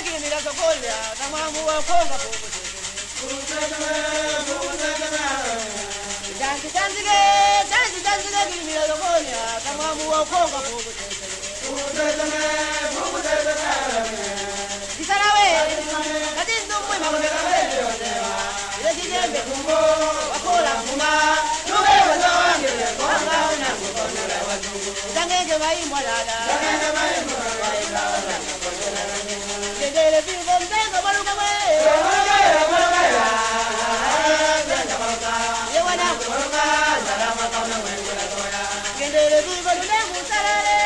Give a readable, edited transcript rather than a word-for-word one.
Mira sokolia, tamamu wa konga popo. Janji mira sokolia, tamamu wa konga popo. Disarawe, katindo mwe mabega wewe. Ile kijembe kumbo, wakola kuma, tuwe wazawange, konga una mkono wa wazungu. Tangenge mai mwalala, tangenge mai mwalala. Dele vivo mtengo baruka we. Yewana baruka, salama kama mwengu na toya. Dele vivo mtengo salale.